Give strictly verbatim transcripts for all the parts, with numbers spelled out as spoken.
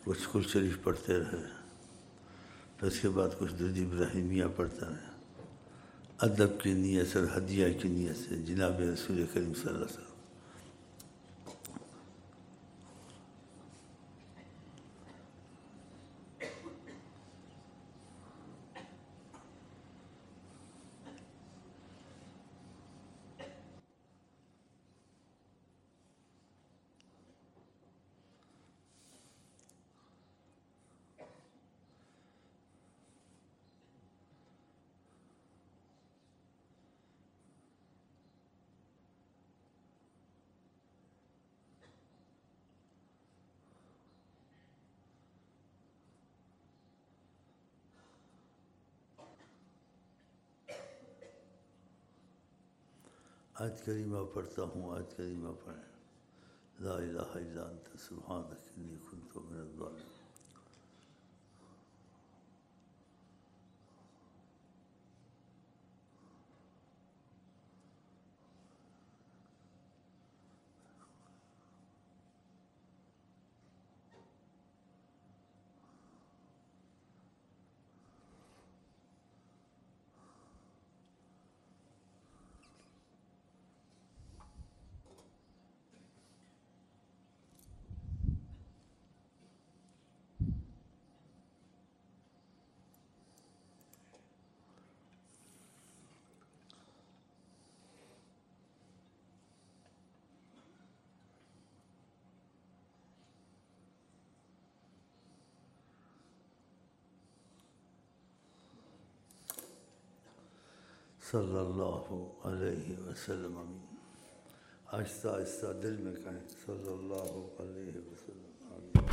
कुछ कुल शरीफ पढ़ते रहे, फिर उसके बाद कुछ दुर्ज इब्राहिमिया पढ़ता रहे, अदब की नीयत से, हदिया की नीयत से जनाब रसूल करीम सल्लल्लाहु अलैहि वसल्लम। आज करीमा पढ़ता हूँ, आज करीमा पढ़ें। ला इलाहा इल्ला अंत सुब्हानक इन्नी कुन्तु मिनज़ ज़ालिमीन। सल्लल्लाहु अलैहि वसल्लम। आमीन। आहिस्ता आहिस्ता दिल में कहें सल्लल्लाहु अलैहि वसल्लम। आमीन।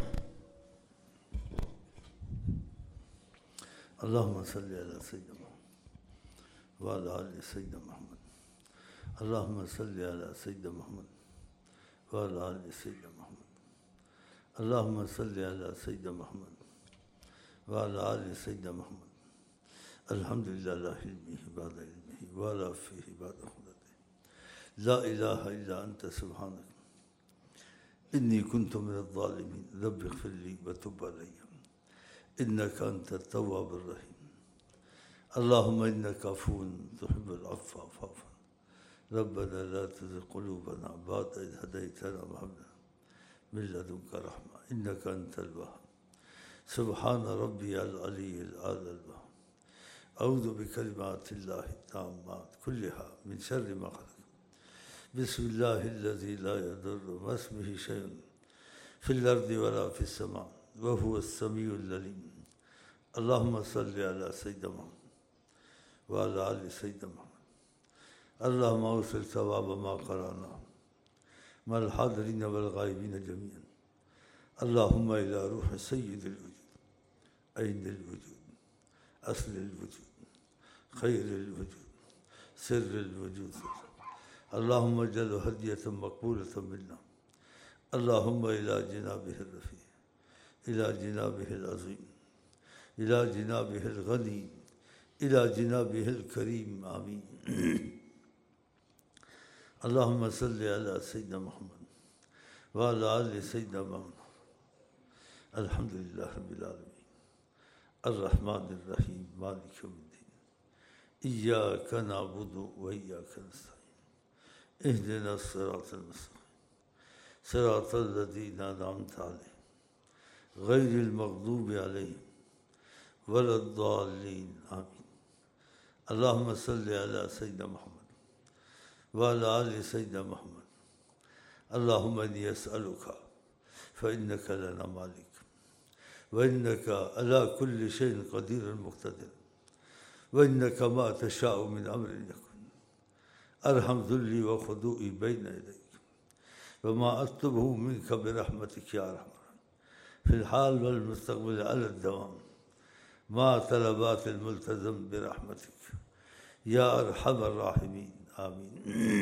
अल्लाहुम्मा सल्लि अला सय्यिदिना मुहम्मद व अला आलि सय्यिदिना मुहम्मद। अल्लाहुम्मा सल्लि अला सय्यिदिना मुहम्मद व अला आलि सय्यिदिना मुहम्मद। अल्लाहुम्मा सल्लि अला सय्यिदिना मुहम्मद व अला आलि सय्यिदिना मुहम्मद। अल्हम्दुलिल्लाह इल्मिही बाद इल्मिही व अला फीही बाद खुदतिही। ला इलाहा इल्ला अंत सुब्हानक इन्नी कुन्तु मिनज़ ज़ालिमीन। रब्बि इग़फ़िरली व तुब अलैया इन्नका अंतत तव्वाबुर रहीम। अल्लाहुम्मा इन्नका अफ़ुव्वुन तुहिब्बुल अफ़्व फ़अफ़ु अन्ना। रब्बना ला तुज़िग़ क़ुलूबना बअद इज़ हदयतना व हब लना मिन लदुनका रहमा इन्नका अंतल वहाब। सुब्हान रब्बियल अलिय्यिल आला। अऊज़ु बिकलिमातिल्लाहि ताम्माति कुल्लिहा मिन शर्रि मा ख़लक़। बिस्मिल्लाहिल्लज़ी ला यदुर्रु मा इस्मिही शैउन फ़िल अर्दि व ला फ़िस समा व हुवस समीउल अलीम। अल्लाहुम्मा सल्लि अला सय्यिदिना मुहम्मद व अला आलि सय्यिदिना मुहम्मद। अल्लाहुम्मा अवसिल सवाब मा क़राना मअल हादिरीन वल ग़ाइबीन जमीअन। अल्लाहुम्मा इला रूहि सय्यिदिल वजूद ऐनिल वजूद अस्लिल वजूद खैरिल वजूद सिर्रिल वजूद। अल्लाहुम्मा इजअलहु हदियतन मक़बूलतन मिन्ना। अल्लाहुम्मा इला जिनाबिहिर रफ़ी इला जिनाबिहिल अज़ीम इला जिनाबिहिल गनी इला जिनाबिहिल करीम। आमीन। अल्लाहुम्मा सल्लि अला सय्यिदिना मुहम्मद व अला आलि सय्यिदिना मुहम्मद। अल्हम्दुलिल्लाहि रब्बिल आलमीन अर्रहमानिर रहीम मालिकि यौमिद्दीन। इय्याका नअबुदु व इय्याका नस्तईन। इहदिना सिरातल मुस्तक़ीम सिरातल लज़ीना अनअमता अलैहिम गैरिल मग़दूबि अलैहिम वलद्दाल्लीन। आमीन। अल्लाहुम्मा सल्लि अला सय्यिदिना मुहम्मद व अला आलि सय्यिदिना मुहम्मद। अल्लाहुम्मा इन्नी अस्अलुका फ़इन्नका लना मालिक व इन्नका अला कुल्लि शैइन क़दीरुन मुक़्तदिर व इन्नका मा तशाअ मिन अम्रिन यकुन। अरहम ज़ुल्ली व ख़ुदूई बैन यदैक व मा अत्लुबुहु मिनका बिरहमतिक या अरहमर राहिमीन फ़िल हाल वल मुस्तक़बिल अला दवाम मा तलबातिल मुल्तज़म बिरहमतिक या अरहमर राहिमीन। आमीन।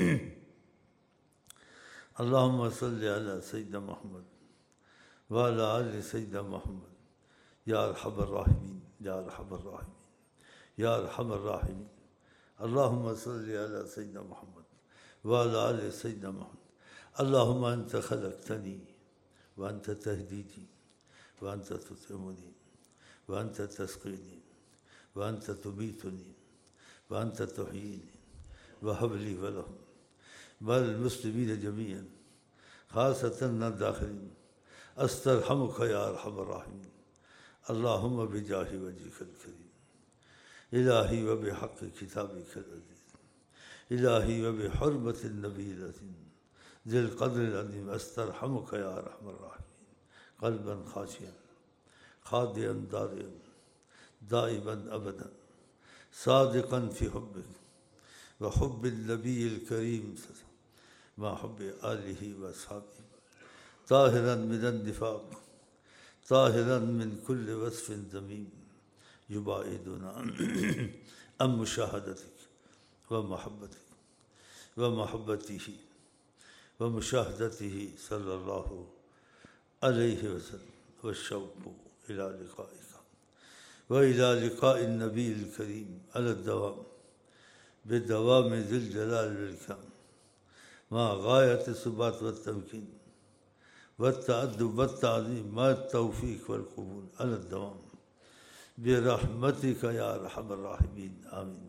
अल्लाहुम्मा सल्लि अला सय्यिदिना मुहम्मद व अला आलि सय्यिदिना मुहम्मद। या अरहमर राहिमीन या अरहमर राहिमीन या अरहमर राहिमीन। अल्लाहुम्मा सल्लि अला सय्यिदिना मुहम्मद व अला आलि सय्यिदिना मुहम्मद। अल्लाहुम्मा अंत खलक़तनी व अंत तहदीदी वअन्त तुतिमुनी वअन्त तस्क़ीनी वअन्त तुमीतुनी वअन्त तुह्यीनी वहब ली वलहुम वल मुस्लिमीन जमीअन ख़ासतन दाख़िलीन अस्तरहमुका या अरहमर राहिमीन अल्लाहुम्मा बिजाहि वजहिकल करीम इलाही व बिहक़्क़ि किताबिकल अज़ीज़ इलाही व बिहुर्मति नबील अज़ीम ज़िल क़द्रिल अज़ीम अस्तरहमुका या अरहमर राहिमीन क़ल्बन ख़ाशिअन ख़ादिअन दारिअन दाइमन अबदन सादिक़न फ़ी हुब्बिक व हुब्बिन नबील करीम मा हुब्बि आलिहि व अस्हाबिहि ताहिरन मिनन निफ़ाक़ ताहिरन मिन कुल्लि वस्फ़िन ज़मीम युबाइदुना अन मुशाहदतिक व महब्बतिक व महब्बतिही व मुशाहदतिही सल्लल्लाहु अलैहि वसल्लम व शौक़ु इला लिक़ाइका व इला लिक़ाइ नबील करीम अला दवाम बिदवाम ज़िल जलाल वल इकराम मा गायत सुबात व तमकीन व तअद्दुब व ताज़ीम मा तौफ़ीक़ वल क़बूल अला दवाम बिरहमतिका या अरहमर राहिमीन आमीन।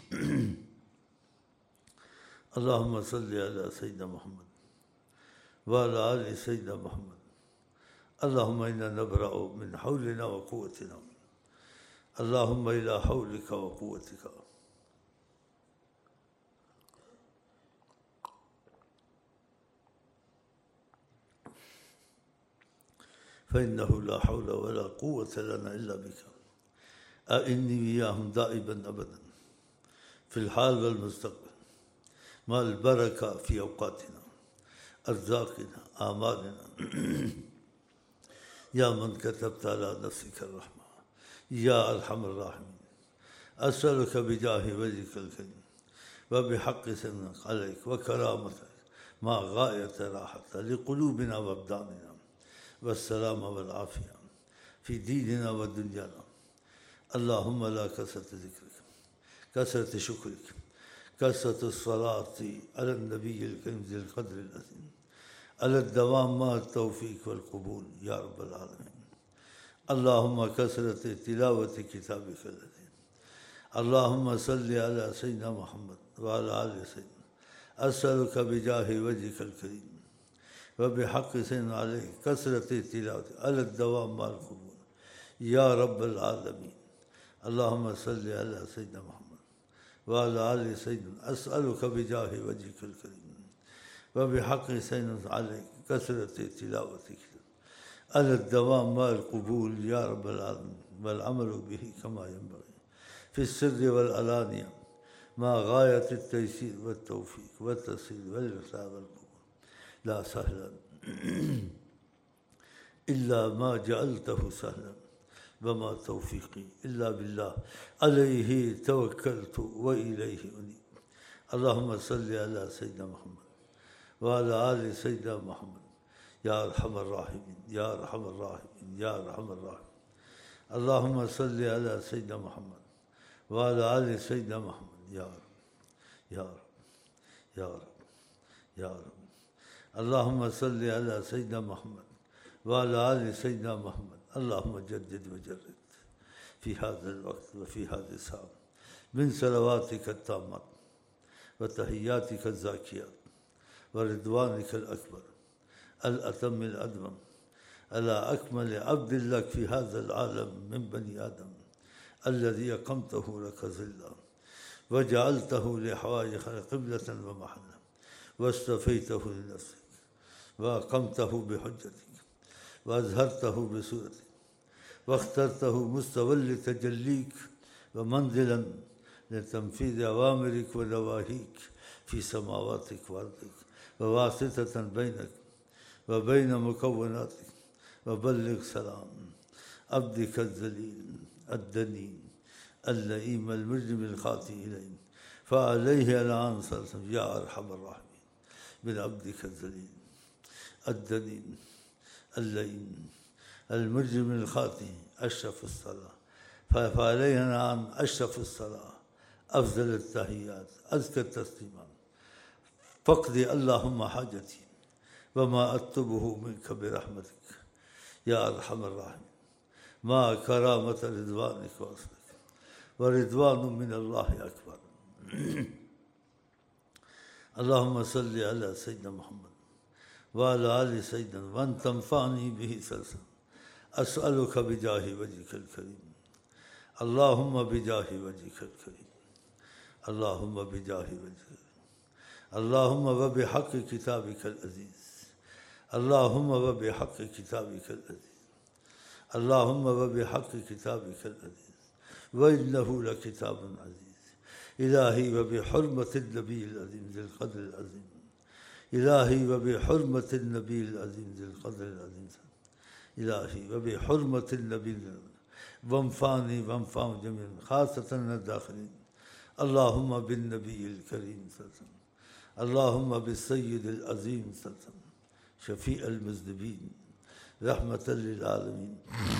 अल्लाहुम्मा सल्लि अला सय्यिदिना मुहम्मद व अला आलि सय्यिदिना मुहम्मद अल्लाहुम्मा इन्ना नब्रअु मिन हौलिना व क़ुव्वतिना अल्लाहुम्मा इला हौलिका व क़ुव्वतिका फ़इन्नहु ला हौला व ला क़ुव्वता लना इल्ला बिका अइन्नी विय्याहुम दाइबन अबदन फ़िल हाल वल मुस्तक़बिल मअल बरका फ़ी औक़ातिना अर्ज़ाक़िना आमालिना या मन कतबता अला नफ़्सिका रहमा या अरहमर राहिमीन अस्अलुका बिजाहि वजहिकल करीम व बिहक़्क़ि सन्नक अलैक व करामतिक मा गायत राहत लिक़ुलूबिना व अबदानिना वस्सलाम वल आफ़िया फ़ी दीनिना व दुनियाना अल्लाहुम्मा ला कसरत ज़िक्रिक कसरत शुक्रिक कसरत सलाती अला नबील करीम ज़िल क़द्रिल अज़ीम अला दवाम मा तौफ़ीक़ वल क़बूल या रब्बल आलमीन। अल्लाहुम्मा कसरत तिलावति किताबिकल अज़ीम अल्लाहुम्मा सल्लि अला सय्यिदिना मुहम्मद व अला आलि सय्यिदिना अस्अलुका बिजाहि वजहिकल करीम व बिहक़्क़ि सय्यिदिना अलैहि कसरत तिलावति अला दवाम माल क़बूल या रब्बल आलमीन। अल्लाहुम्मा सल्लि अला सय्यिदिना मुहम्मद व अला आलि सय्यिदिना अस्अलुका बिजाहि वजहिकल करीम व बिहक़्क़ि सय्यिदिना अलैहि कसरत तिलावति अला दवाम माल क़बूल या रब्बल आलमीन वल अमलु बिही कमा यंबग़ी फ़िस सिर्रि वल अलानिया मा गायत अत-तयसीर व तौफ़ीक़ व तस्हील वल इरशाद वल क़बूल ला सहलन इल्ला मा जअलतहु सहलन वमा तौफ़ीक़ी इल्ला बिल्लाह अलैहि तवक्कलतु व इलैहि उनीब। अल्लाहुम्मा सल्लि अला सय्यिदिना मुहम्मद व अला आलि सय्यिदिना मुहम्मद या अरहमर राहिमीन या अरहमर राहिमीन या अरहमर राहिमीन। अल्लाहुम्मा सल्लि अला सय्यिदिना मुहम्मद व अला आलि सय्यिदिना मुहम्मद या रब या रब या रब या रब। अल्लाहुम्मा सल्लि अला सय्यिदिना मुहम्मद व अला आलि सय्यिदिना मुहम्मद अल्लाहुम्मा जद्दिद व जर्रिद फ़ी हाज़िल वक़्त व फ़ी हाज़िल साअ मिन सलवातिका अत्ताम्मात व तहिय्यातिका अज़्ज़ाकियात व रिदवानिकल अकबर अल अतम्मिल अदवम अला अकमल अब्दिन लक फ़ी हाज़िल आलम मिन बनी आदम अल्लज़ी अक़मतहु लका ज़िल्ला व जअलतहु लिहवाइज क़िबलतन व महल्ला वस्तफ़ैतहु लिनफ़्सिक व अक़मतहु बिहुज्जतिक व अज़हरतहु बिसूरतिक वख्तरतहु मुस्तवल्लि तजल्लीक व मंज़िलन लितनफ़ीज़ अवामिरिक व नवाहीक फ़ी समावातिक व अर्दिक व वासिततन बैनक व बैन मुकव्वनातिक व बल्लिग़ सलाम अब्दिक अज़्ज़लील अद्दनीन अल्लईम अलमुजरिम अलख़ाती इलैक फ़अलैहि अलान सल्लम या अरहमर राहिमीन बिन अब्दिक अज़्ज़लील अद्दनीन अल्लईम المجرم الخاطئ أشرف الصلاة فعلينا عن أشرف الصلاة أفضل التحيات أزكى التسليمات فاقضي اللهم حاجتي وما أطلبه منك برحمتك या अरहमर राहिमीन मा करामत रिज़वानिक वस्लक व रिज़वानु मिनल्लाहि अकबर। अल्लाहुम्मा सल्लि अला सय्यिदना मुहम्मद व अला आलि सय्यिदना व अन तंफ़अनी बिही सल्लल्लाहु अस्अलुका बिजाहि वजहिकल करीम। अल्लाहुम्मा बिजाहि वजहिकल करीम। अल्लाहुम्मा बिजाहि वजहिकल अल्लाहुम्मा व बिहक़्क़ि किताबिकल अज़ीज़। अल्लाहुम्मा व बिहक़्क़ि किताबिकल अज़ीज़। अल्लाहुम्मा व बिहक़्क़ि किताबिकल अज़ीज़ व इन्नहु लकिताबुन अज़ीज़। इलाही व बिहुर्मतिन नबिय्यिल अज़ीम ज़िल क़द्रिल अज़ीम। इलाही व बिहुर्मतिन नबिय्यिल अज़ीम ज़िल क़द्रिल अज़ीम। इलाही व बिहुर्मतिन नबिय्यिल वंफ़अनी वंफ़अ जमीअन ख़ासतन अद-दाख़िलीन। अल्लाहुम्मा बिन नबिय्यिल करीम सल्लल्लाहु अल्लाहुम्मा बिस्सय्यिदिल अज़ीम सल्लल्लाहु शफ़ीअल मुज़निबीन रहमतल लिल आलमीन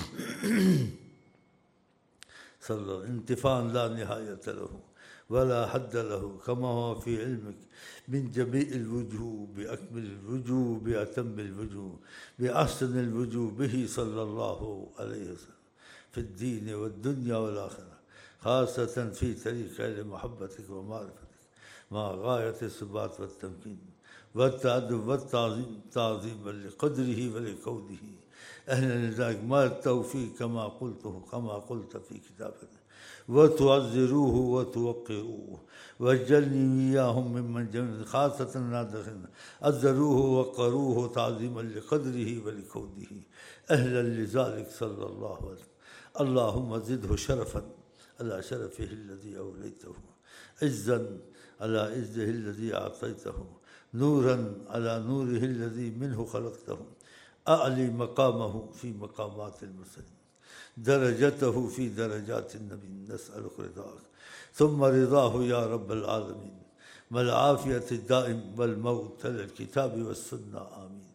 सल्लल्लाहु इंतिफ़ाअन ला निहायत लहू वला हद्द लहू कमा हुवा फ़ी इल्मिक मिन जमीइल वुजूह बिअकमलिल वुजूह बिअतम्मिल वुजूह बिअहसनिल वुजूह बिही सल्लल्लाहु अलैहि वसल्लम फ़िद्दीन वद्दुन्या वल आख़िरह ख़ासतन फ़ी तरीक़ अहल मुहब्बतिक व मारिफ़तिक मा गायत सुबात व तमकीन व तअद्दुब व ताज़ीम ताज़ीमन लिक़द्रिही व लिकौनिही अहलन लिज़ालिक मा तौफ़ीक़ कमा क़ुल्तुहु कमा क़ुल्त फ़ी किताबिक व तुअज़्ज़िरूहु व तुवक़्क़िरूहु वजअलनी इय्याहुम मिम्मन जमीअन ख़ासतन नादिरीन अज़्ज़रूहु वक़्क़रूहु ताज़ीमन लिक़द्रिही व लिकौनिही अहलन लिज़ालिक सल्लल्लाहु अलैहि वसल्लम। अल्लाहुम्मा ज़िदहु शरफ़न अला शरफ़िही अल्लज़ी अवलैतहु इज़्ज़न अला इज़्ज़िही अल्लज़ी अअतैतहु नूरन अला नूरिही अल्लज़ी मिन्हु ख़लक़तहु अअली मक़ामहु फ़ी मक़ामातिल मुरसलीन दरजतहु फ़ी दरजातिन नबीय्यीन नस्अलुका रिज़ाक सुम्मा रिज़ाहु या रब्बल आलमीन मल आफ़ियतid दाइम वल मौत अलल किताबि वस्सुन्नह आमीन।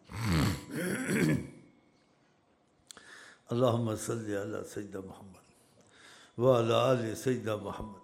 अल्लाहुम्मा सल्लि अला सय्यिदना मुहम्मद व अला आलि सय्यिदना मुहम्मद।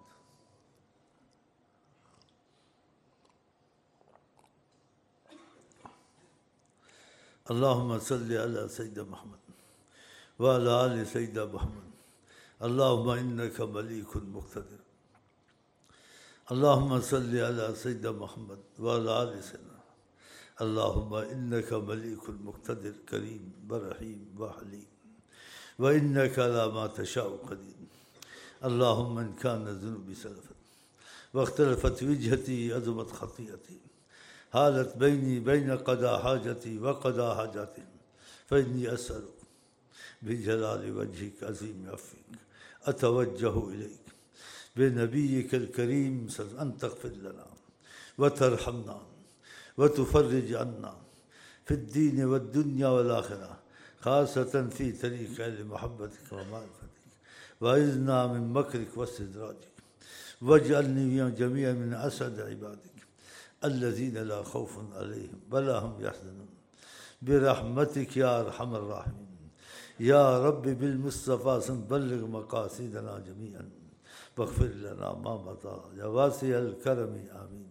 अल्लाहुम्मा सल्लि अला सय्यिदना मुहम्मद व अला आलि सय्यिदना मुहम्मद। अल्लाहुम्मा इन्नका मलीकुन मुक़्तदिर। अल्लाहुम्मा सल्लि अला सय्यिदना मुहम्मद व अला आलि सय्यिदना। अल्लाहुम्मा इन्नका मलीकुन मुक़्तदिर करीम व रहीम व हलीम व इन्नका अला मा तशाउ क़दीर। अल्लाहुम्मा इन काना ज़ुनूबी सलफ़त वख्तलफ़त विजहती अज़मत ख़तीअती हालत बैनी बैन क़दा हाजती व क़दा हाजती फ़इन्नी अस्अलुक बिजलालि वजहिक अज़ीम अफ़्विक अतवज्जहु इलैक बिनबिय्यिकल करीम अन तग़फ़िर लना व तरहमना व तुफ़र्रिज अन्ना फ़िद्दीन वद्दुन्या वल आख़िरह ख़ासतन फ़ी तरीक़ अहल मुहब्बतिक व मारिफ़तिक वइज़्ना मिन मकरिक वस्तिद्राजिक वजअलनी जमीअन मिन असअद इबादिक अल्लज़ीना ला ख़ौफ़ुन अलैहिम वला हुम यहज़नून बिरहमतिक या अरहमर राहिमीन। या रब्बि बिल मुस्तफ़ा बल्लिग़ मक़ासिदना जमीअन वग़फ़िर लना मा मज़ा या वासिअल करमी आमीन।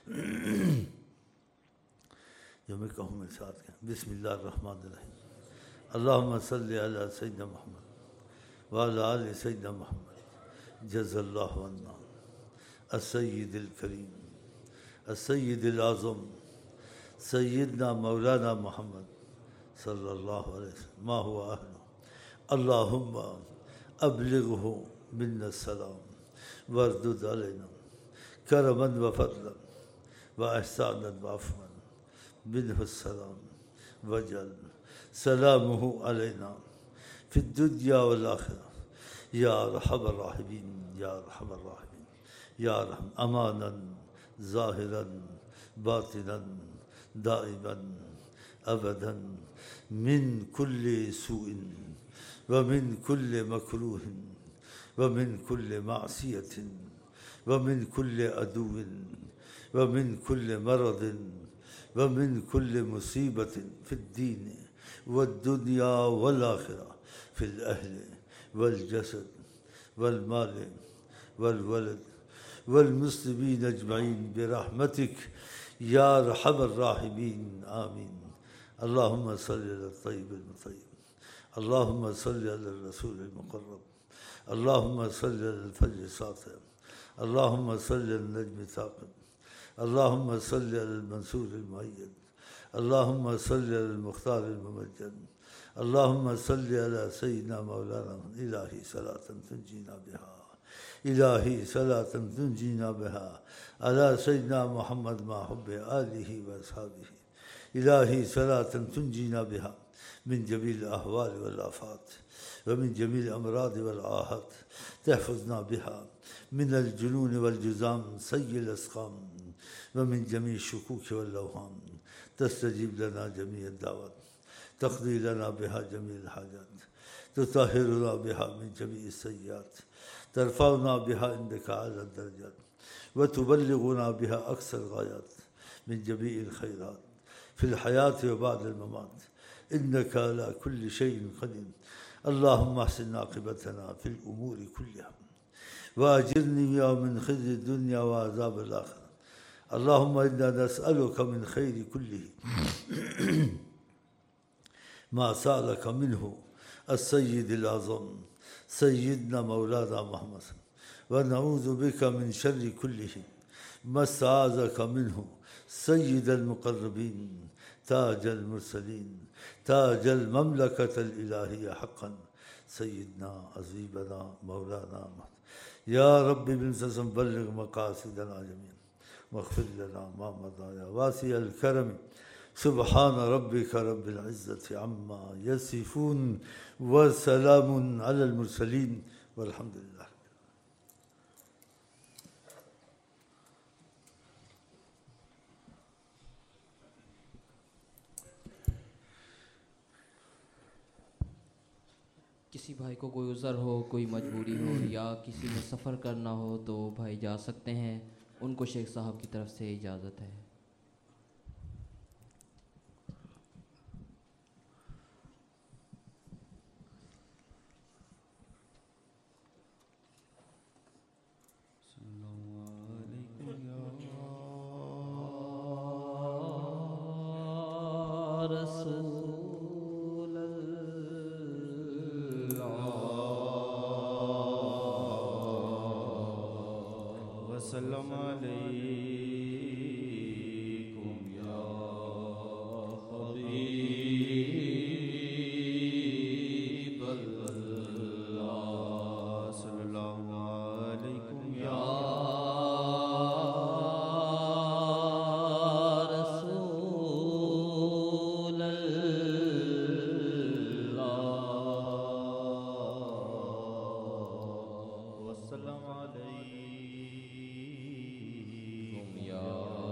जो मैं कहूँ मेरे साथ कहें बिस्मिल्लाहिर रहमानिर रहीम। अल्लाहुम्मा सल्लि अला सय्यिदना मुहम्मद व अला आलि सय्यिदना मुहम्मद। जज़ल्लाहु अन्ना अस्सय्यिदिल करीम अस्सय्यिदिल आज़म सय्यिदना मौलाना मुहम्मद सल्लल्लाहु अलैहि वसल्लम मा हुवा अहलुहु। अल्लाहुम्मा अब्लिग़हु मिन्ना सलाम वरदुद अलैना करमन व फ़ज़लन व ihsanan व अफ़वन मिन्हु सलाम वजअल सलामुहु अलैना फ़िद्दुन्या वल आख़िरह या अरहमर राहिमीन या अरहमर राहिमीन या रहम अमानन ज़ाहिरन बातिनन दाइमन अबदन मिन कुल्लि सूइन व मिन कुल्लि मकरूहिन व मिन कुल्लि मासियतिन व मिन कुल्लि अदुव्विन व मिन कुल्लि मरदिन व मिन कुल्लि मुसीबतिन फ़िद्दीन वद्दुन्या वल आख़िरह फ़िल अहलि वल जसद वल माल वल वलद वल मुस्लिमीन अजमईन बिरहमतिक या अरहमर राहिमीन आमीन। अल्लाहुम्मा सल्लि अला तय्यिबिल मुतय्यब। अल्लाहुम्मा सल्लि अला रसूलिल मुक़र्रब, अल्लाहुम्मा सल्लि अल फज्र सातिअ, अल्लाहुम्मा सल्लि अल नज्मि साक़िब, अल्लाहुम्मा सल्लि अल मंसूरिल मुअय्यद, अल्लाहुम्मा सल्लि अल मुख्तारिल मुमज्जद, अल्लाहुम्मा सल्लि अला सय्यिदिना मौलाना इलाही सलातन तुंजीना बिहा, इलाही सलातन तुंजीना बिहा अला सय्यिदिना मुहम्मद मा हुब्बि आलिहि व अस्हाबिहि, इलाही सलातन तुंजीना बिहा मिन जमील अहवाल वल आफात व मिन जमील अमराद वल आहत, तहफ़ुज़ना बिहा मिन अल जुनून वल जुज़ाम सय्यिल अस्क़ाम व मिन जमी शुकूक वल अवहाम, तस्तजीब लना जमी दावत, तक़दी लना बिहा जमी हाजत, तुताहिरुना बिहा मिन जमी सय्यात, तरफ़अना बिहा इंदका अला दरजात, व तुबल्लिगुना बिहा अक़सल गायात मिन जमी खैरात फ़िल हयात व बअदल ममात, इन्नका अला कुल्लि शैइन क़दीर। अल्लाहुम्मा अहसिन आक़िबतना फ़िल उमूरि कुल्लिहा व अजिरनी मिन ख़िज़्यि दुनिया व अज़ाबिल आख़िरह। अल्लाहुम्मा इन्ना नस्अलुका मिन ख़ैरि कुल्लिही मा सअलका मिन्हु अस्सय्यिदुल आज़म सय्यिदना मौलाना मुहम्मद, व नऊज़ु बिका मिन शर्रि कुल्लिही मा इस्तआज़का मिन्हु सय्यिदुल मुक़र्रबीन ताजल मुरसलीन ताजल ममलकतल इलाहिय्या हक़्क़न सय्यिदना हबीबना मौलाना मुहम्मद। या रब्बि बिलसम बल्लिग़ मक़ासिदना जमीअन वग़फ़िर लना मा मज़ा या वासिअल करम। सुब्हान रब्बिका रब्बिल इज़्ज़ति अम्मा यसिफ़ून व सलामुन अलल मुरसलीन वल्हम्दुलिल्लाह। किसी भाई को कोई उज़र हो, कोई मजबूरी हो या किसी में सफ़र करना हो तो भाई जा सकते हैं, उनको शेख साहब की तरफ से इजाज़त है। वसल्लम अलैकुम या हबीबल्लाह, सल्लल्लाहु अलैकुम या रसूलल्लाह, वसल्लम अलैकुम या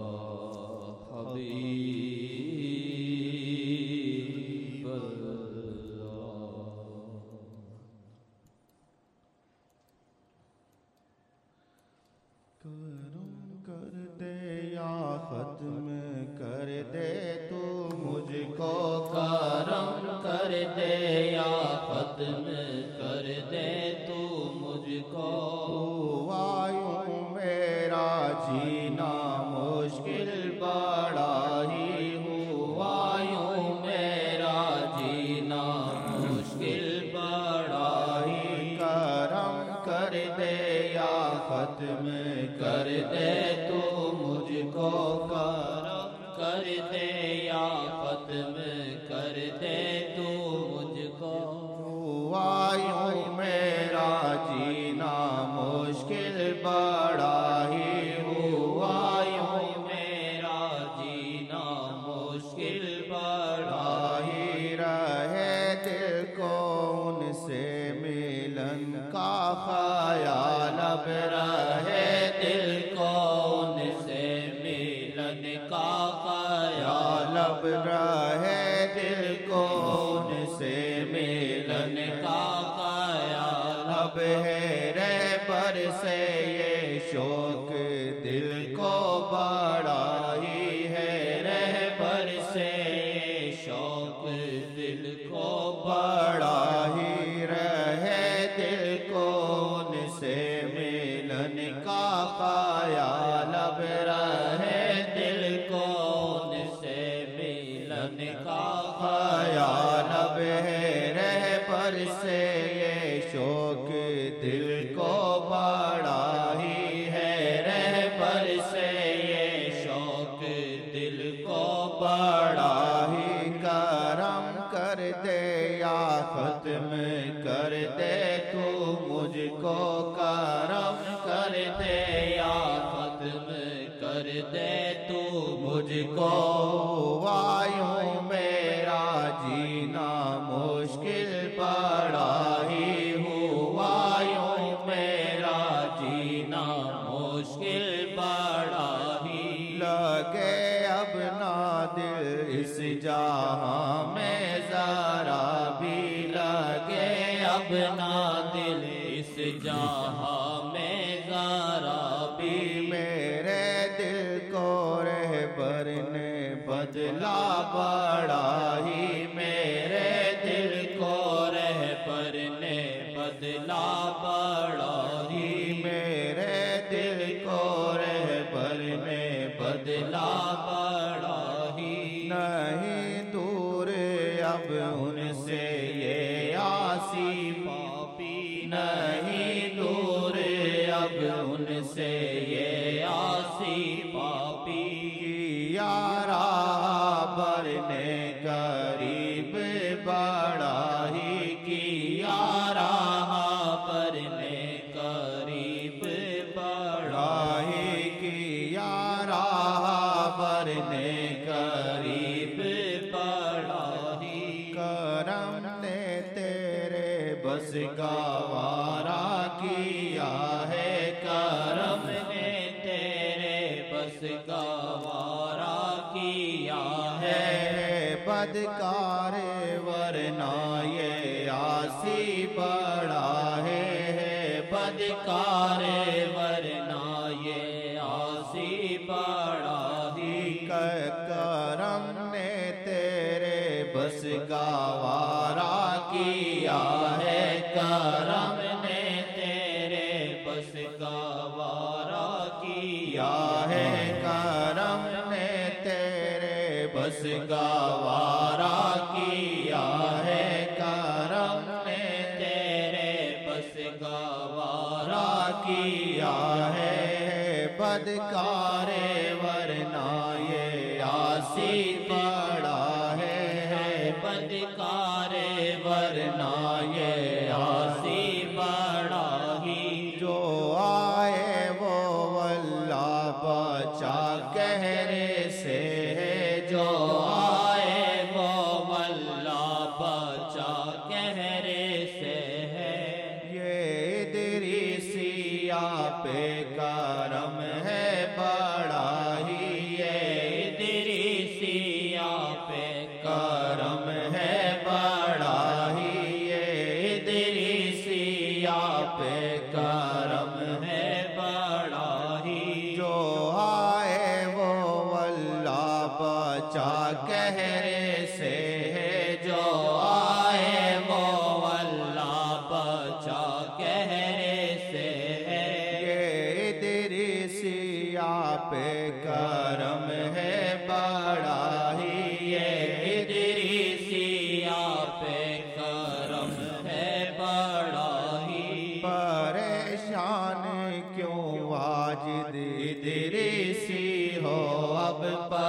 करम कर दे या खत्म कर दे तू मुझको, करम कर दे या खत्म कर दे तू मुझको। वायु मेरा जीना मुश्किल बड़ा ही हुआ, यूं मेरा जीना मुश्किल बड़ा ही। करम कर दे या खत्म कर दे तू मुझको, करम कर दे या खत्म कर दे तू मुझको। वायु मेरा जीना मुश्किल बड़ा ही हुआ, यूं मेरा जीना मुश्किल बड़ा ही रहे दिल को उनसे मिलन का ख्याल अब रहे दिल को उनसे मिलन का ख्याल अब रहे दिल को उनसे मिलन का ख्याल अब है रे पर से ये शौक दिल को बड़ा ही है रह पर से शौक दिल को बड़ा ही रहे दिल को उनसे मिलन का ख्याल अब रहे दिल को उनसे मिलन का ख्याल अब है रह दे या खत्म कर दे तू मुझको करम कर दे या खत्म कर दे तू मुझको वायु मेरा जीना मुश्किल पड़ा ही हुआ यूं मेरा जीना मुश्किल पड़ा ही लगे अब ना दिल इस जहां में जरा भी लगे अब ना दिल इस जहां में जरा भी मेरे दिल को रहबर ने बदला बड़ा ही मेरे दिल को रहबर ने बदला बड़ा ही मेरे दिल को रहबर ने बदला बड़ा ही नहीं दूर अब उनसे ये आसी पापी नहीं दूर अब उनसे ये आसी पापी यारा बरने करीब बड़ा ही किया रहा परने करीब बड़ा ही किया राह बरने करीब बड़ा ही करम ने तेरे बस गवारा किया है करम ने तेरे बस गवारा किया है है बदकार वरना ये आसी बड़ा है बदकार वरना ये आसी बड़ा ही करम ने तेरे बस गवारा किया है करम ने तेरे बस गवारा किया है करम ने तेरे बस गवारा किया है करम ने तेरे बस गवारा किया है बदकारे वरना ये आसी बड़ा है बदकारे वरना ये आसी बड़ा ही जो आए वो अल्लाह बचा गहरे से है जो आए वो वल्ला बचा गहरे से है ये दरीसिया पे करम है बड़ा ही ये दरीसिया पे करम है बड़ा ही ये दरीसिया पे करम है बड़ा ही जो आए वो अल्लाह बचा गहरे से है जो आए वो अल्लाह बचा गहरे से है ये दरीसिया पे करम है बड़ा ही ये दरीसिया पे करम है बड़ा ही परेशान क्यों वाजिद दरीसी हो अब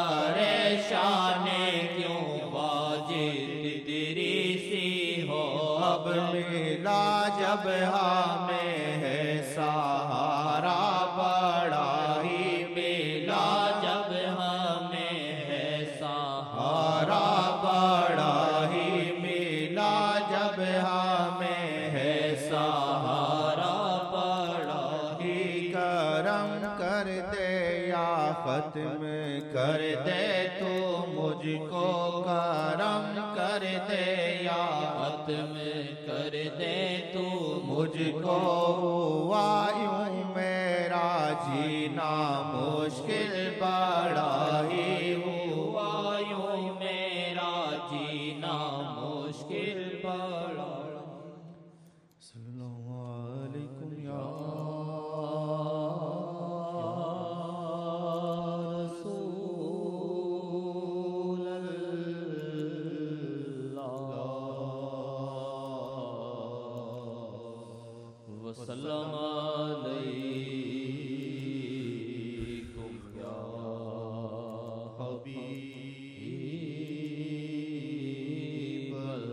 परेशान क्यों वाजिद दरीसी हो अब मिला जब हमें है सहारा बड़ा ही मिला जब हमें है सहारा हारा बड़ा ही मिला जब हमें है सहारा बड़ा ही करम कर दे या खत्म कर दे तू मुझको करम कर दे या खत्म कर दे तू मुझको वायु मेरा जीना मुश्किल बड़ा ही हुआ वायु मेरा जीना मुश्किल बड़ा अस्सलामु अलैकुम या रसूल अल्लाह वसल्लम अलैकुम या हबीब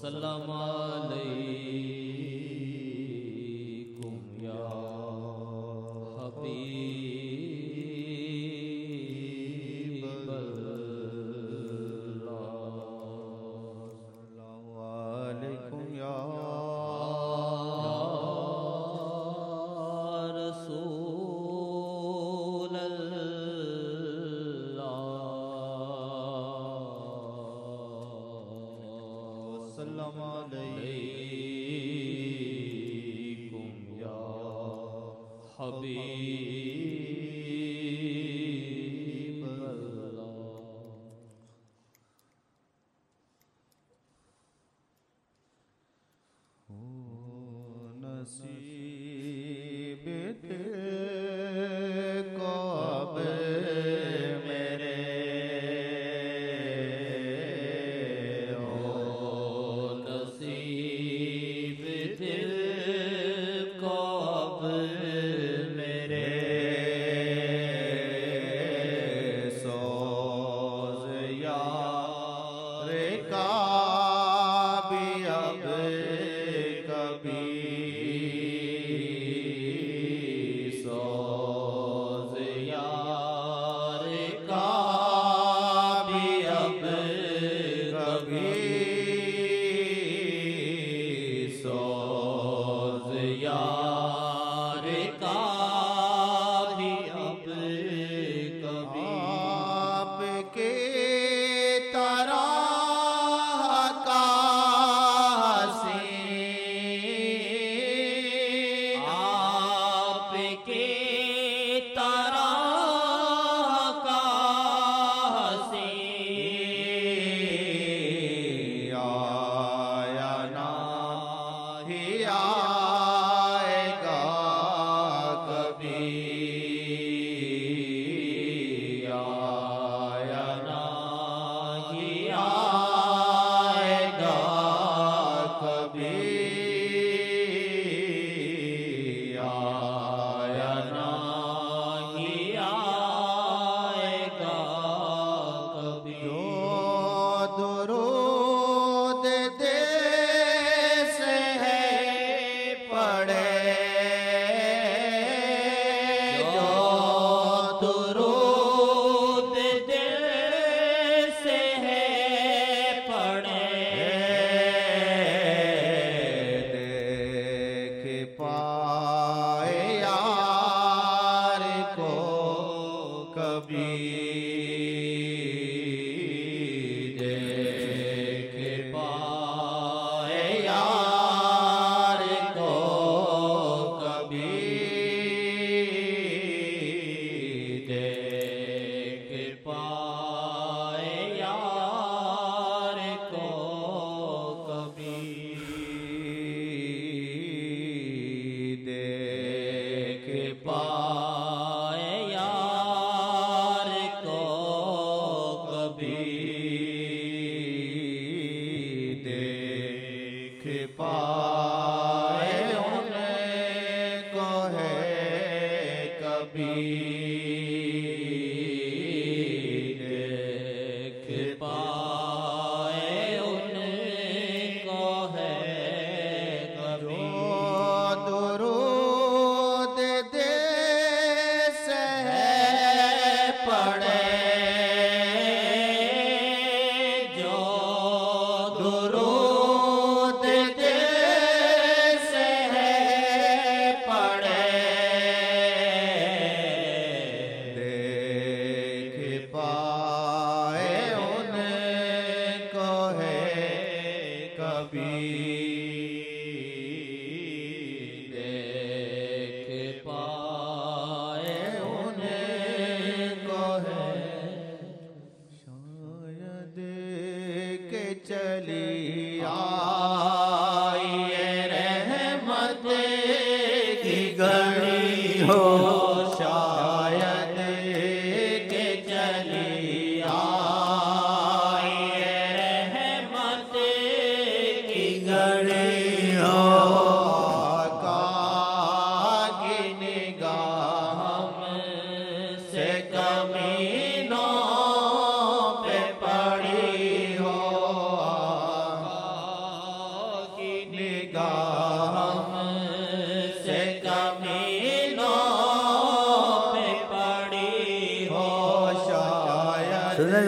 वसल्लम अलैकुम या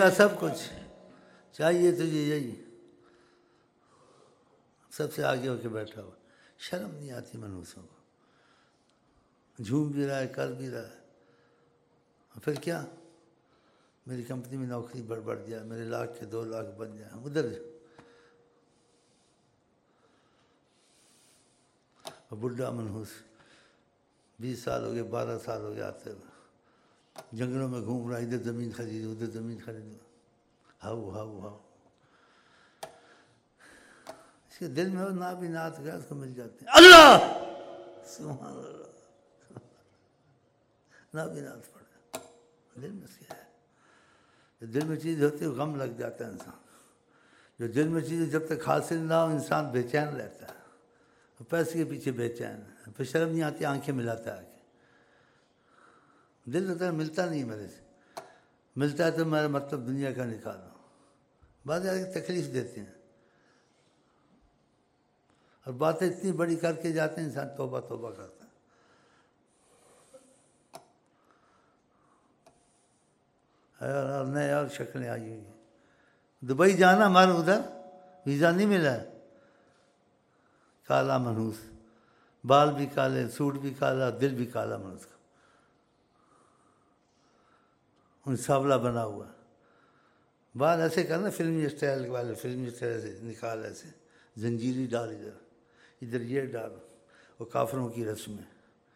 मिलेगा सब कुछ, चाहिए तुझे यही। सबसे आगे होके बैठा हुआ, शर्म नहीं आती मनुष्यों को, झूम भी रहा है, कर भी रहा है। फिर क्या, मेरी कंपनी में नौकरी बढ़ बढ़ जाए, मेरे लाख के दो लाख बन जाए, उधर बुढ़ा मनहूस, बीस साल हो गए, बारह साल हो गए आते हुए, जंगलों में घूम रहा, इधर ज़मीन खरीद, उधर ज़मीन खरीद, हाउ हाउ हाउ। इसके दिल में हो ना भी नात गया, उसको मिल जाते हैं अल्लाह सुभान अल्लाह, ना भी नात पड़े, दिल में उसके है। जो दिल में चीज़ होती है गम लग जाता है इंसान, जो दिल में चीज़ जब तक हासिल ना हो इंसान बेचैन रहता है, पैसे के पीछे बेचैन है, फिर शर्म नहीं आती, आंखें मिलाता है आके, दिल होता है मिलता नहीं मेरे से, मिलता है तो मेरा मतलब दुनिया का निकालो। बात आगे तकलीफ देते हैं और बातें इतनी बड़ी करके जाते हैं, इंसान तौबा तौबा करता है। और और नए और शक्लें आई हुई हैं। दुबई जाना हमारे उधर वीज़ा नहीं मिला है, काला मनहूस, बाल भी काले, सूट भी काला, दिल भी काला मनहूस का, उन सावला बना हुआ। बाल ऐसे करना फिल्मी स्टाइल वाले, फिल्मी स्टाइल से निकाल, ऐसे जंजीरी डाल, इधर इधर ये डाल, वो काफरों की रस्म है।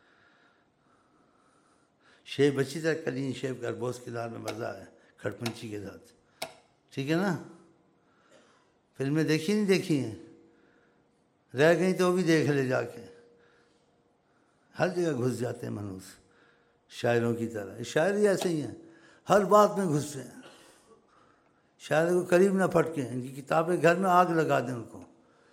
शेव अच्छी तरह क्लीन शेव कर, बोस किलार में मज़ा है खड़पंची के साथ, ठीक है ना। फिल्में देखी नहीं देखी हैं, रह गई तो वो भी देख ले जाके। हर जगह घुस जाते हैं मनुष्य शायरों की तरह, शायरी ऐसे ही हैं, हर बात में घुसते हैं। शायर को करीब ना फटके, इनकी किताबें घर में आग लगा दें उनको।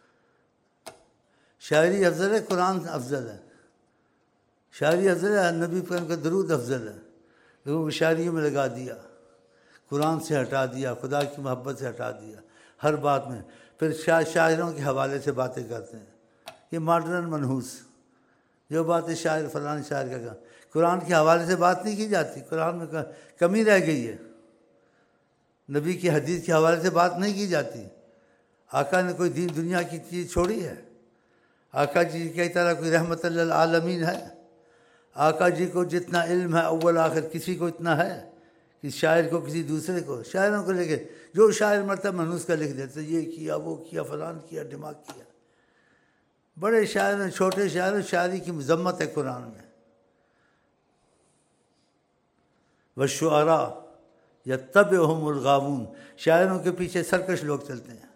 शायरी अफजल है, कुरान अफजल है। शायरी अफजल है, नबी पर उनका दरूद अफजल है, लोगों को शायरियों में लगा दिया, कुरान से हटा दिया, खुदा की मोहब्बत से हटा दिया हर बात में। फिर शा, शायरों के हवाले से बातें करते हैं, ये मॉडर्न मनहूस जो बातें शायर फलान शायर का, कुरान के हवाले से बात नहीं की जाती, कुरान में कमी रह गई है, नबी की हदीस के हवाले से बात नहीं की जाती। आका ने कोई दीन दुनिया की चीज़ छोड़ी है? आका जी की तरह कोई रहमतुल्लिल आलमीन है? आका जी को जितना इल्म है अव्वल आखिर किसी को इतना है कि शायर को किसी दूसरे को? शायरों को लेके जो शायर मरता मनहूस का लिख देते, ये किया वो किया फलान किया दिमाग किया। बड़े शायर हैं, छोटे शायर हैं, शायरी की मजम्मत है कुरान में। वशुअरा यत्तबिउहुमुल गावून, शायरों के पीछे सरकश लोग चलते हैं।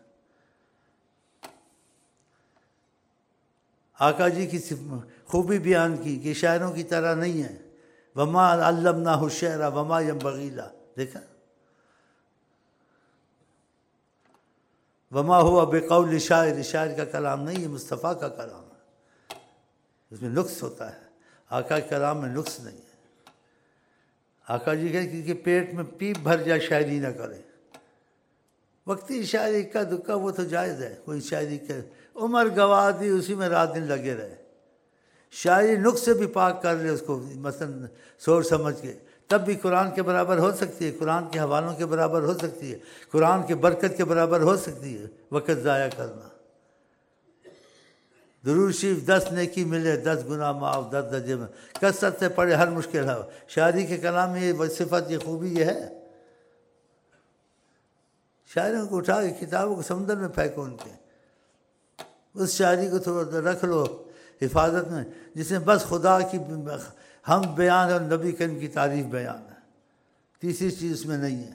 आका जी की खूबी बयान की कि शायरों की तरह नहीं है। वमा अल्लमनाहु शेरा वमा यंबगीला, देखा, वमा हुआ बेकौल शायर, शायर का कलाम नहीं है, मुस्तफ़ा का कलाम है, इसमें नुक्स होता है। आका के कलाम में नुक्स नहीं है। आका जी कहे कि पेट में पीप भर जाए शायरी ना करे। वक्ती शायरी इक्का दुक्का वो तो जायज़ है, कोई शायरी के उम्र गवा दी उसी में रात दिन लगे रहे। शायरी नुक्स से भी पाक कर ले उसको, मसलन सोच समझ के, तब भी कुरान के बराबर हो सकती है, कुरान के हवालों के बराबर हो सकती है, कुरान के बरकत के बराबर हो सकती है। वक़्त ज़ाया करना, दुरूद शरीफ दस नेकी मिले दस गुनाह माफ़ दस दर्जे में, कसरत से पढ़े हर मुश्किल है। शायरी के कलाम में ये सिफत ये खूबी ये है। शायरों को उठा के किताबों को समुद्र में फेंको उनके, उस शायरी को थोड़ा रख लो हिफाजत में, जिसमें बस खुदा की हम बयान और नबी करीम की तारीफ बयान है, तीसरी चीज़ उसमें नहीं है।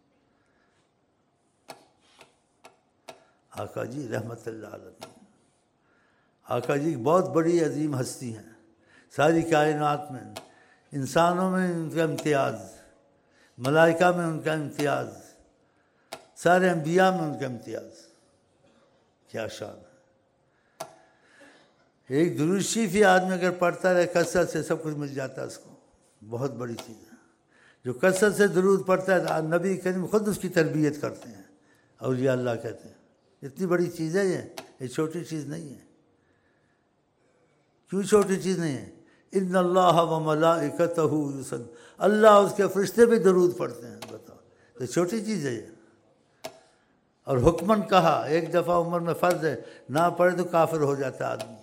आका जी रहमतुल्लाह अलैहि, आका जी बहुत बड़ी अजीम हस्ती हैं, सारी कायनात में, इंसानों में उनका इम्तियाज़, मलाइका में उनका इम्तियाज़, सारे अम्बिया में उनका इम्तियाज़। क्या शान है। एक दुरूद शरीफ ही आदमी अगर पढ़ता रहे कसरत से, सब कुछ मिल जाता है उसको, बहुत बड़ी चीज़ है। जो कसरत से दुरूद पढ़ता है, नबी करीम खुद उसकी तरबियत करते हैं, औलिया अल्लाह कहते हैं। इतनी बड़ी चीज़ है ये, ये छोटी चीज़ नहीं है। क्यों छोटी चीज़ नहीं है? इन्नल्लाह व मलाइकतहू युसल्लून, अल्लाह उसके फरिश्ते भी दरूद पढ़ते हैं। बताओ, तो छोटी चीज़ है ये। और हुक्मन कहा, एक दफ़ा उम्र में फ़र्ज है, ना पढ़े तो काफिर हो जाता है आदमी,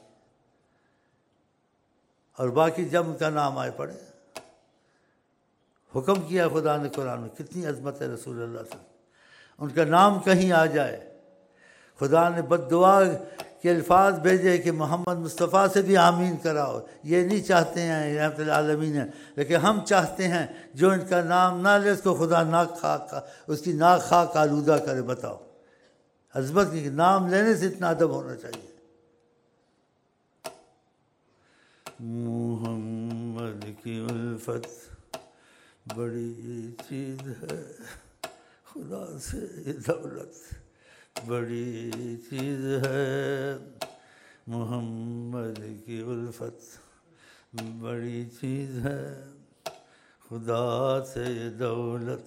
और बाकी जब उनका नाम आए पढ़े। हुक्म किया खुदा ने कुरान में, कितनी अज़मत है रसूल अल्लाह से, उनका नाम कहीं आ जाए। खुदा ने बद्दुआ के अल्फाज भेजे कि मोहम्मद मुस्तफ़ा से भी आमीन कराओ। ये नहीं चाहते हैं रहमतुल आलमीन है, लेकिन हम चाहते हैं जो इनका नाम ना ले उसको खुदा नाक खा का उसकी नाक खा का आलूदा करे। बताओ अज़मत की, नाम लेने से इतना अदब होना चाहिए। मोहम्मद की उल्फत बड़ी चीज़ है, खुदा से ये दौलत बड़ी चीज़ है। मोहम्मद की उल्फत बड़ी चीज़ है, खुदा से ये दौलत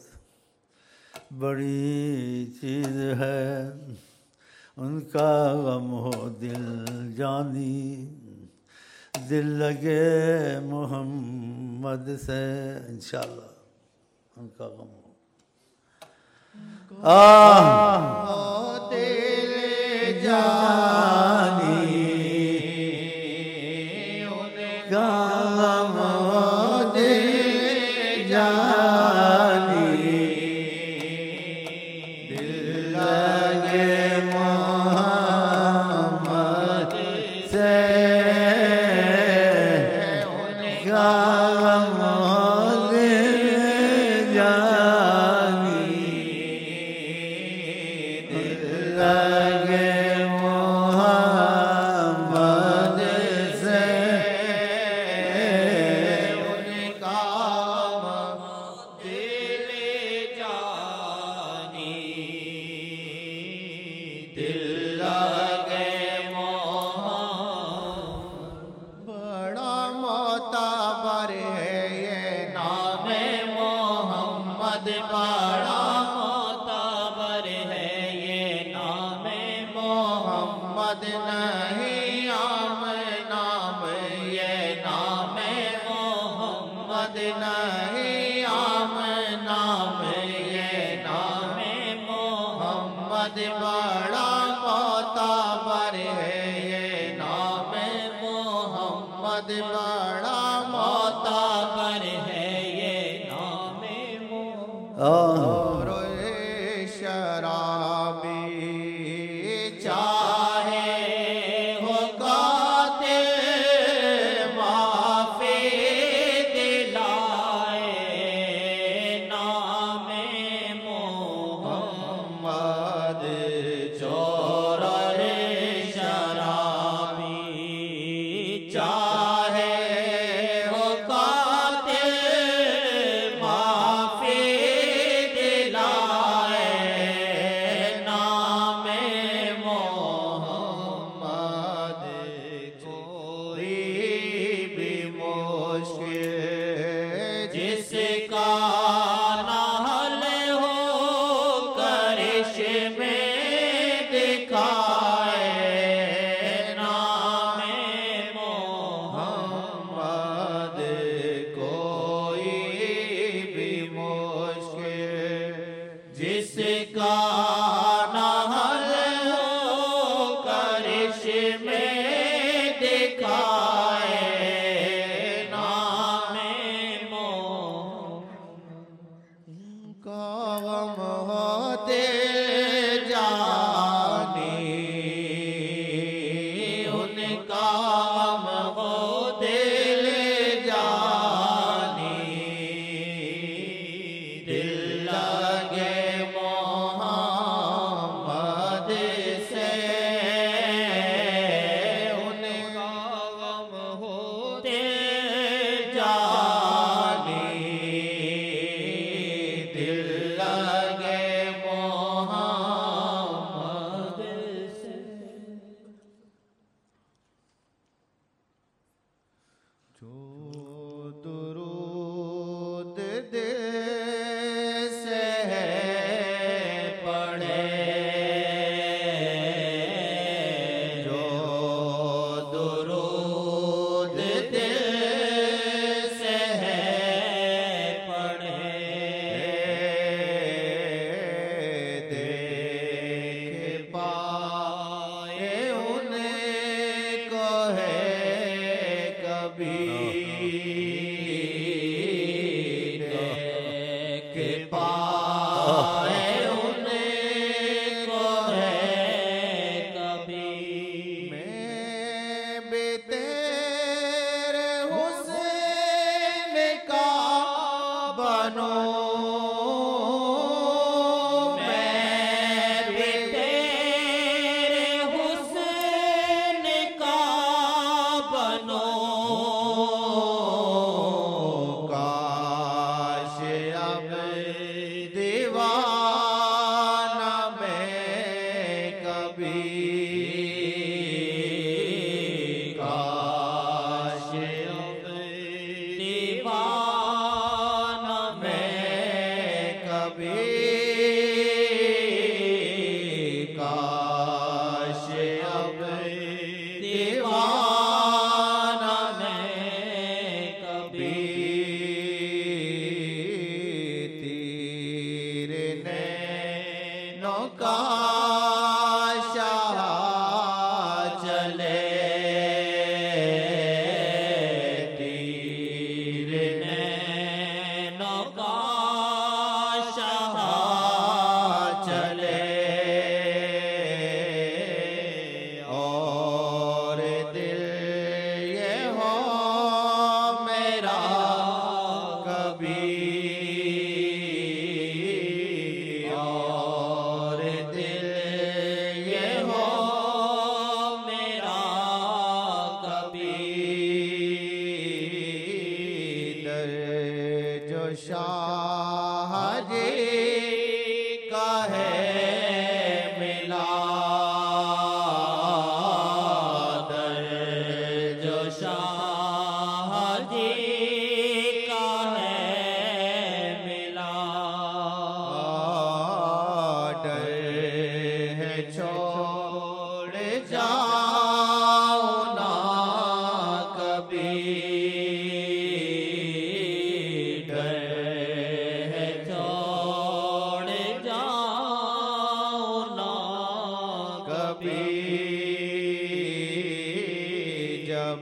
बड़ी चीज़ है। उनका गम हो दिल जानी, दिल लगे मोहम्मद से, इंशाअल्लाह उनका गम हो। आ दिल जानी उनका गम हो दिल जानी, दिल लगे मोहम्मद से, उनका गम हो दिल जानी, दिल लगे मोहम्मद से, उनका दिल जानी, दिल लगे मोहम्मद। बड़ा मोताबर है ये नाम मोहम्मद, बड़ा मोताबर है ये नाम मोहम्मद, नहीं आम नाम ये नाम मोहम्मद, नहीं आम नाम ये नाम मोहम्मद, बड़ा मोताबर है ये नाम मोहम्मद, बड़ा मोताबर है ये नाम मोहम्मद। और शराबी चाहे हो कातिल माफी दिलाए, नाम मोहम्मद। चोर और शराबी चाहे हो कातिल माफी दिलाए, नाम मोहम्मद। कोई भी मुश्किल जिसका ना हल हो करिश्मे दिखाए, नाम मोहम्मद। कोई भी मुश्किल जिसका ना हल हो करिश्मे दिखाए, नाम मोहम्मद। गम होते जानी, उनका गम हो दिल जानी, दिल लगे मोहम्मद से, उनका गम हो दिल जानी, दिल लगे मोहम्मद का शाह चले तीर नैनों का शाह चले और दिल ये हो मेरा कभी और दिल ये हो मेरा कभी दर जो शाह जी का है मिला दर जो शाह जी का है मिला डर है छोड़ जाओ ना कभी डर है छोड़ जाओ ना कभी जब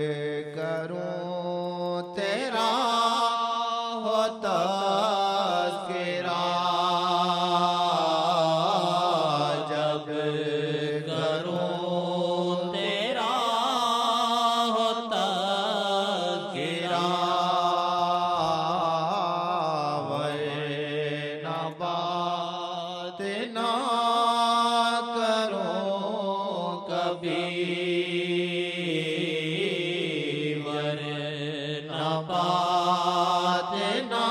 करूं तेरा हो तज़किरा जब करूं तेरा हो तज़किरा वरना बात ना करूं कभी वरना बात ना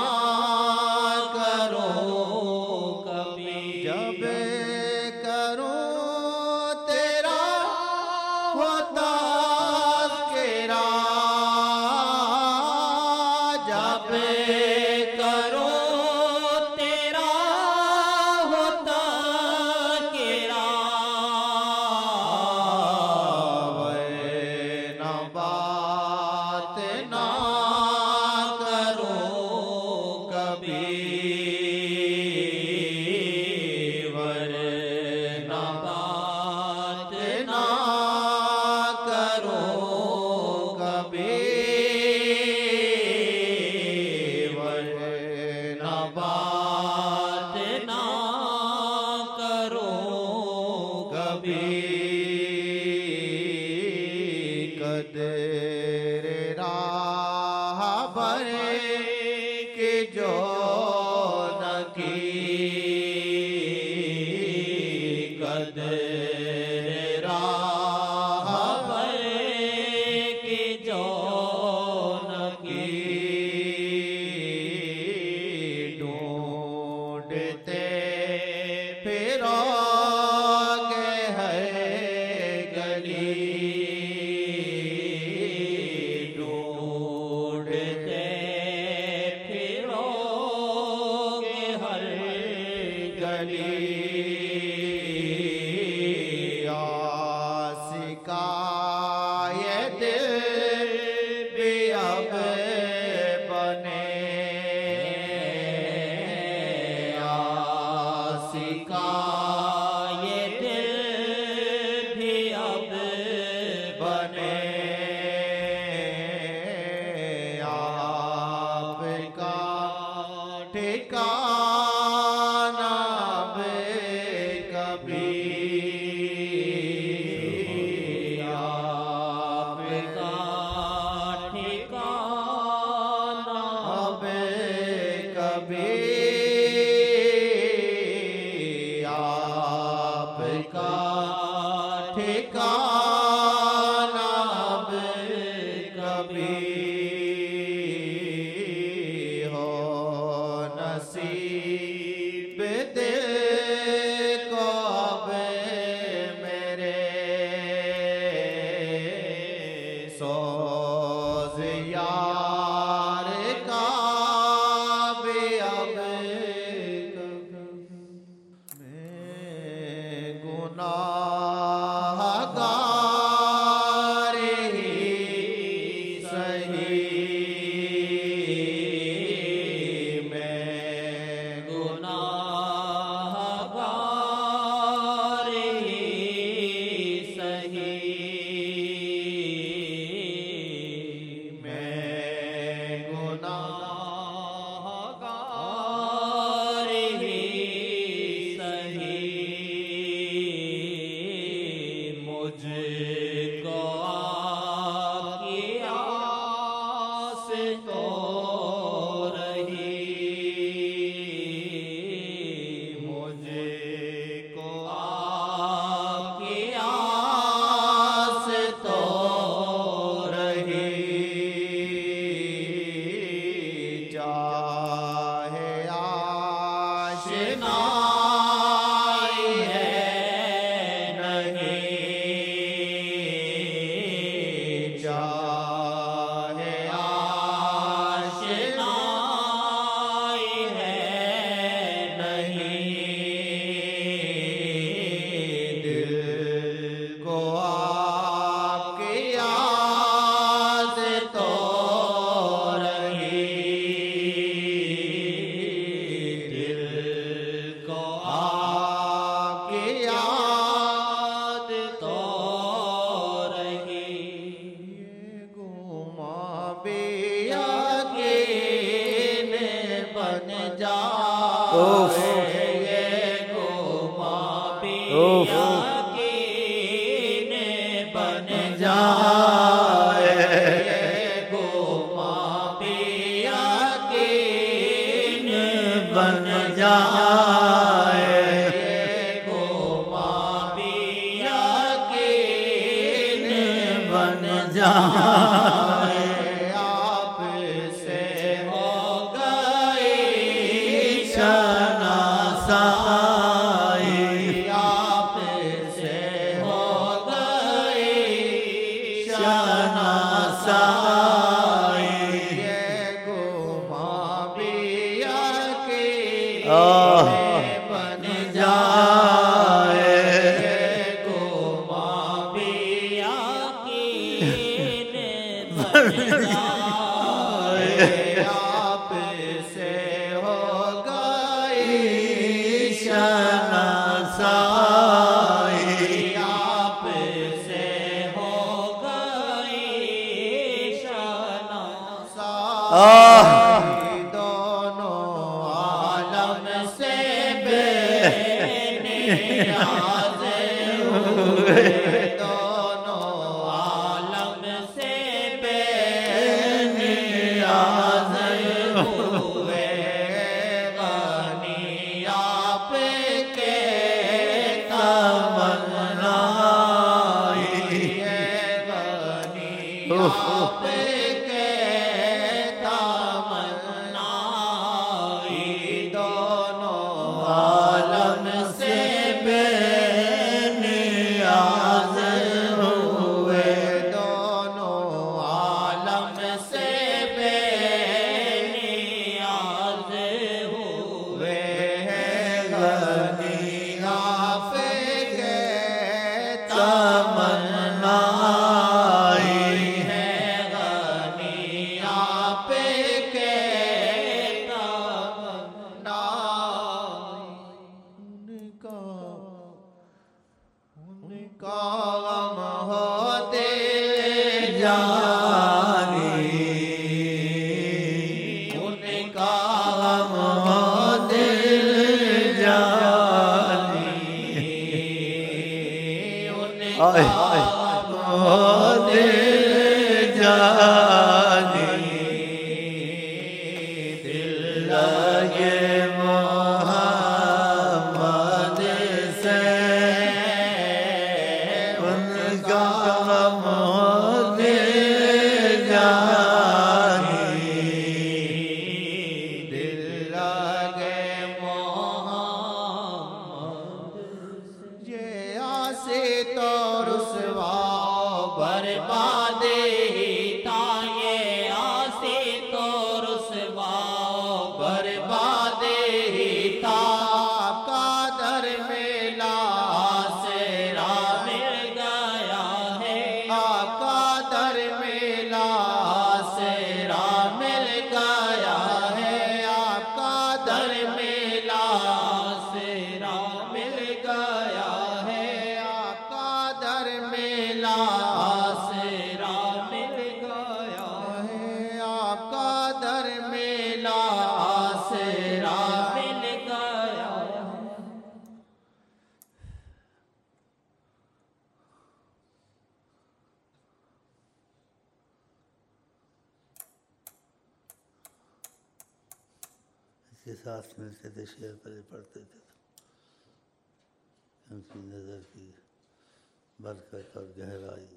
करूं कभी जब करूं तेरा होता तज़किरा जब करूं तेरा होता तज़किरा वरना बात ना करूं कभी वरना बात ना करूं कभी वरना बात ना करूं कभी कदर राह भर के जो न की कदर राह भर के जो न की ढूंढते फिरोगे हर गली ढूंढते फिरोगे हर गली आशिका ये दिल भी अब बने आशिका ये दिल भी अब बने आपका ठिकाना अब कभी आपका ठिकाना अब कभी आपका ठिकाना अब कभी हो नसीब दिल को अब यकीन बन जाए, गुमा भी यकीन बन जाए, गुमा भी यकीन बन जाए। आप से हो गई शनासाई, आप से हो गई शनासाई, ये गुमा भी यकीन बन जाए, ये गुमा भी यकीन बन जाए। आप से हो गई शनासाई, आप से हो गई शनासाई, दोनों आलम से बेनियाज़ हुए, दोनों आलम से बेनियाज़ हुए, गनी आपके तमन्नाई, गनी आपके तमन्नाई, दोनों आलम से बेनियाज़ हुए, दोनों आलम से बेनियाज़ हुए, गनी आपके तमन्नाई है, गनी आपके तमन्नाई। उनका उनका गम हो दिल जानी, उनका गम हो दिल जानी, उनका गम हो दिल जानी, दिल लगे मोहम्मद से, उनका गम हो दिल जानी, दिल लगे मोहम्मद। ये आसे तो रुसवा बर्बाद ही था, ये आसे तो रुसवा बर्बाद ही था, कादर मेला सेरा मिल गया है, कादर मेला सेरा मिल गया है, कादर मेला सेरा मिल गया है, कादर मेला सेरा मिल गया है, कादर मेला सेरा मिल गया है। इसके साथ मिलते थे, शेर पहले पढ़ते थे, उनकी नज़र की बरकत और गहराई।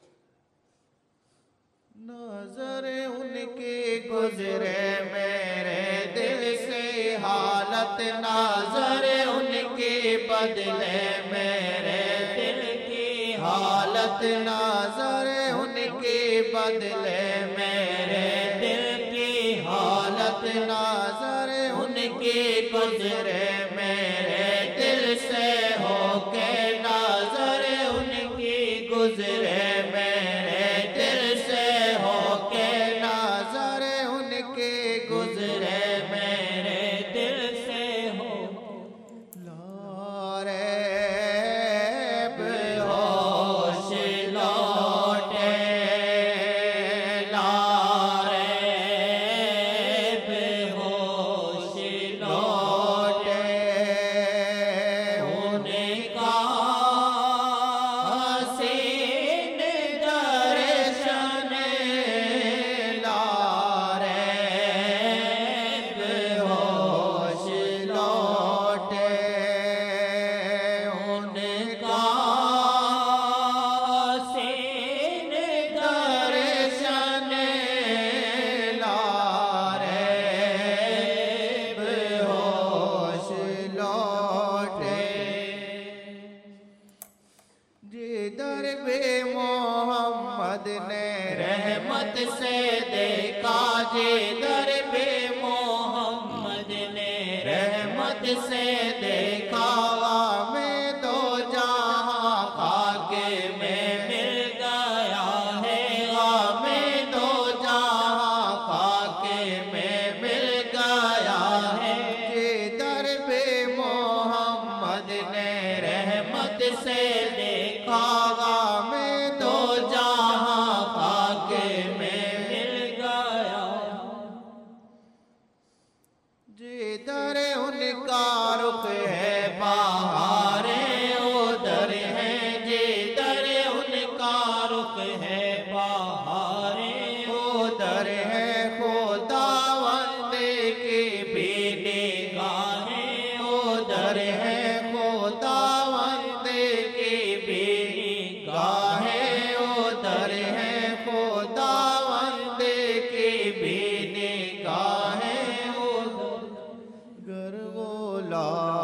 नजर उनकी गुजरे मेरे दिल से हालत, नजर उनकी बदले मेरे दिल की हालत, नजर उनकी बदले मेरे दिल की हालत, नजर उनकी गुजरे मेरे दिल से होके, नजर उनकी गुजरे मेरे दिल से होके, नजर उनकी गुजरे मेरे दिल से हो, लारेब होश लौटे, लारेब होश लौटे, रहमत से देखा जिधर भी मोहम्मद ने रहमत से देखा में दो जहां खाके में मिल गया है में दो जहां खाके में मिल गया है जिधर भी मोहम्मद ने रहमत से देखा में दो जहां खाके में मिल गया जिधर उनका रुख है बहारे उधर है जिधर उनका रुख है बहारे उधर है खुदावंद की भी निगाहें उधर है खुदावंद की भी निगाहें उधर है खुदावंद की भी निगाहें उधर गर वो ला